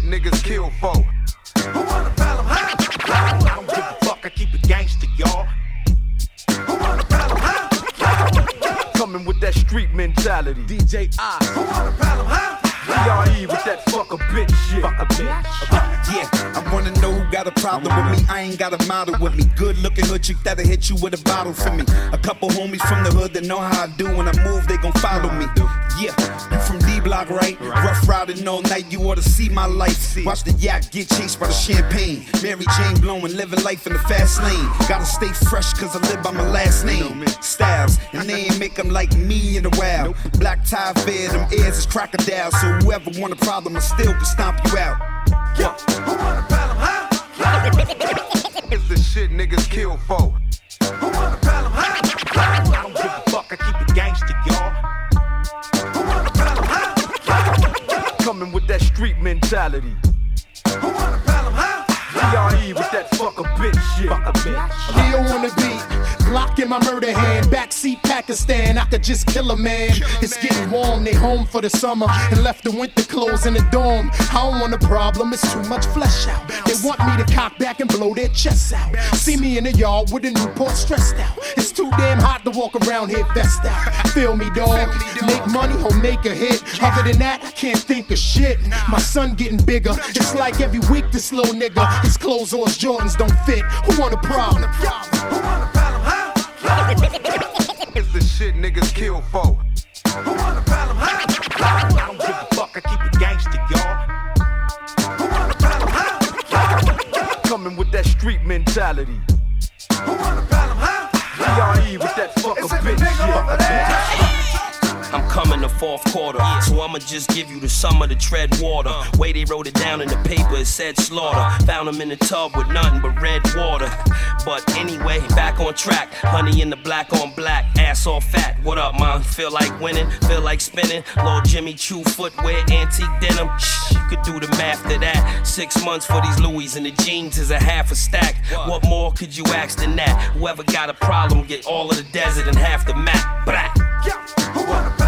niggas kill for. Who want a problem, huh? I don't give a fuck, I keep it gangster, y'all. Who want a problem, huh? Coming with that street mentality. DJ I. Who want a problem, huh? DRE with that fuck a bitch shit. Fuck a bitch. Yeah, I wanna know who got a problem with me. I ain't got a model with me. Good looking hood chick that'll hit you with a bottle for me. A couple homies from the hood that know how I do. When I move, they gon' follow me. Yeah, you from D-Block, right? Rough riding all night, you oughta see my life. Watch the yak get chased by the champagne. Mary Jane blowing, living life in the fast lane. Gotta stay fresh cause I live by my last name. Styles, and they ain't make them like me in a while. Black tie fair, them ears is crocodile. So whoever want a problem, I still can stomp you out. Yo, who want a problem, huh? It's the shit niggas kill for. Who want a problem, huh? I don't give a fuck, I keep it gangster, y'all. Who want a problem, huh? Coming with that street mentality. Who want a problem, huh? DRE with that fuck a bitch shit. Fuck a bitch. Leo on the beat. Glock in my murder hand, backseat Pakistan, I could just kill a man. It's getting warm, they home for the summer and left the winter clothes in the dorm. I don't want a problem, it's too much flesh out. They want me to cock back and blow their chests out. See me in the yard with a Newport stressed out. It's too damn hot to walk around here vest out. Feel me, dog? Make money or make a hit. Other than that, I can't think of shit. My son getting bigger. It's like every week this little nigga, his clothes or his Jordans don't fit. Who want a problem? Who want a problem, huh? It's the shit niggas kill for. Who want a problem, huh? I don't give a fuck, I keep it gangster, y'all. Who want a problem, huh? Coming with that street mentality. Who want a problem, huh? DRE with that fuck a bitch shit. I'm coming the fourth quarter, so I'ma just give you the summer to tread water. Way they wrote it down in the paper, it said slaughter. Found him in the tub with nothing but red water. But anyway, back on track. Honey in the black on black, ass all fat. What up, man? Feel like winning, feel like spinning. Lil Jimmy Choo footwear, antique denim. Shh, you could do the math to that. 6 months for these Louis and the jeans is a half a stack. What more could you ask than that? Whoever got a problem, get all of the desert and half the map. Blah. Who want a